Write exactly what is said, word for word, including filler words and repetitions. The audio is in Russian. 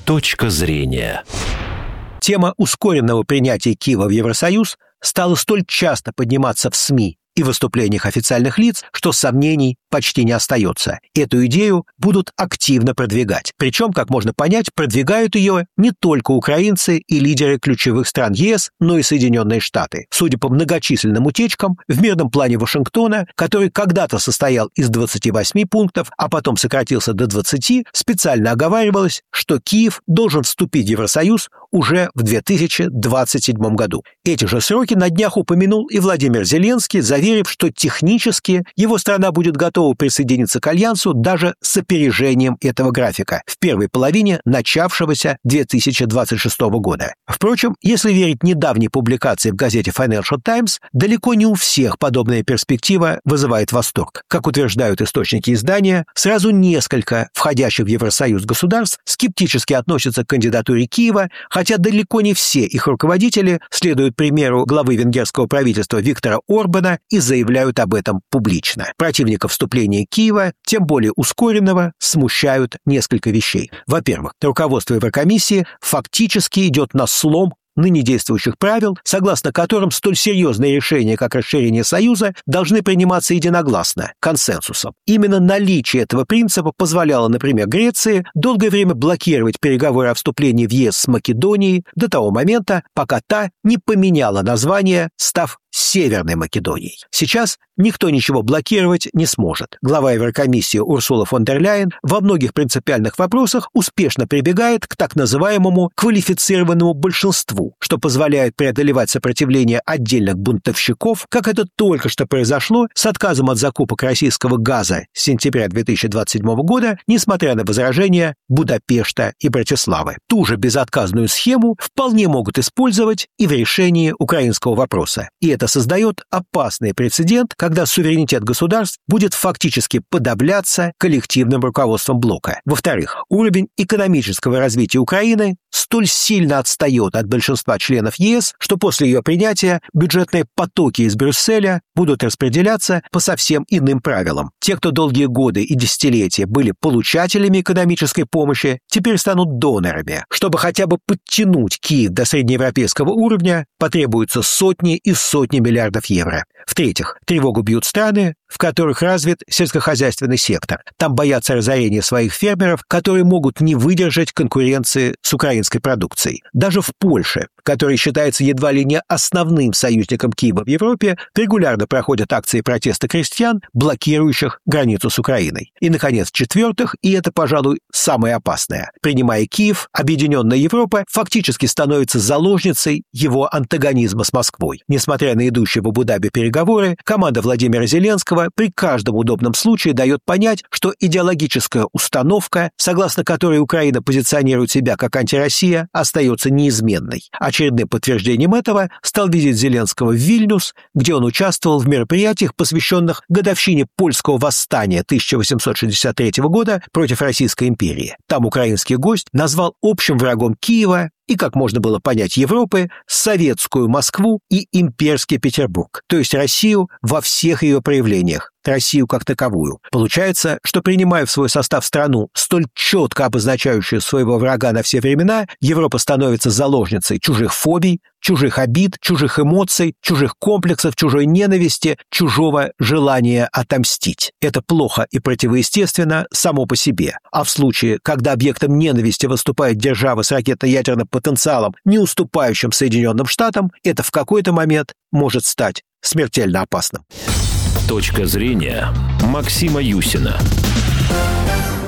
Точка зрения. Тема ускоренного принятия Киева в Евросоюз стала столь часто подниматься в СМИ и выступлениях официальных лиц, что сомнений почти не остается. Эту идею будут активно продвигать. Причем, как можно понять, продвигают ее не только украинцы и лидеры ключевых стран ЕС, но и Соединенные Штаты. Судя по многочисленным утечкам, в мирном плане Вашингтона, который когда-то состоял из двадцати восьми пунктов, а потом сократился до двадцати, специально оговаривалось, что Киев должен вступить в Евросоюз уже в две тысячи двадцать седьмом году. Эти же сроки на днях упомянул и Владимир Зеленский, заверив, что технически его страна будет готова присоединиться к Альянсу даже с опережением этого графика в первой половине начавшегося две тысячи двадцать шестого года. Впрочем, если верить недавней публикации в газете Financial Times, далеко не у всех подобная перспектива вызывает восторг. Как утверждают источники издания, сразу несколько входящих в Евросоюз государств скептически относятся к кандидатуре Киева, хотя далеко не все их руководители следуют примеру главы венгерского правительства Виктора Орбана и заявляют об этом публично. Противников вступления Киева, тем более ускоренного, смущают несколько вещей. Во-первых, руководство Еврокомиссии фактически идет на слом ныне действующих правил, согласно которым столь серьезные решения, как расширение Союза, должны приниматься единогласно, консенсусом. Именно наличие этого принципа позволяло, например, Греции долгое время блокировать переговоры о вступлении в ЕС с Македонией до того момента, пока та не поменяла название, став Северной Македонией. Сейчас никто ничего блокировать не сможет. Глава Еврокомиссии Урсула фон дер Ляйен во многих принципиальных вопросах успешно прибегает к так называемому квалифицированному большинству, что позволяет преодолевать сопротивление отдельных бунтовщиков, как это только что произошло с отказом от закупок российского газа с сентября две тысячи двадцать седьмого года, несмотря на возражения Будапешта и Братиславы. Ту же безотказную схему вполне могут использовать и в решении украинского вопроса. И это создает опасный прецедент, когда суверенитет государств будет фактически подавляться коллективным руководством блока. Во-вторых, уровень экономического развития Украины столь сильно отстает от большинства членов ЕС, что после ее принятия бюджетные потоки из Брюсселя будут распределяться по совсем иным правилам. Те, кто долгие годы и десятилетия были получателями экономической помощи, теперь станут донорами. Чтобы хотя бы подтянуть Киев до среднеевропейского уровня, потребуются сотни и сотни миллиардов евро. В-третьих, тревогу бьют страны, в которых развит сельскохозяйственный сектор. Там боятся разорения своих фермеров, которые могут не выдержать конкуренции с украинской продукцией. Даже в Польше, которая считается едва ли не основным союзником Киева в Европе, регулярно проходят акции протеста крестьян, блокирующих границу с Украиной. И, наконец, в-четвертых, и это, пожалуй, самое опасное. Принимая Киев, объединенная Европа фактически становится заложницей его антагонизма с Москвой. Несмотря на идущие в Абу-Даби переговоры, команда Владимира Зеленского при каждом удобном случае дает понять, что идеологическая установка, согласно которой Украина позиционирует себя как антироссия, остается неизменной. Очередным подтверждением этого стал визит Зеленского в Вильнюс, где он участвовал в мероприятиях, посвященных годовщине польского восстания тысяча восемьсот шестьдесят третьего года против Российской империи. Там украинский гость назвал общим врагом Киева и, как можно было понять, Европы, советскую Москву и имперский Петербург, то есть Россию во всех ее проявлениях, Россию как таковую. Получается, что, принимая в свой состав страну, столь четко обозначающую своего врага на все времена, Европа становится заложницей чужих фобий, чужих обид, чужих эмоций, чужих комплексов, чужой ненависти, чужого желания отомстить. Это плохо и противоестественно само по себе. А в случае, когда объектом ненависти выступает держава с ракетно-ядерным потенциалом, не уступающим Соединенным Штатам, это в какой-то момент может стать смертельно опасным. Точка зрения Максима Юсина.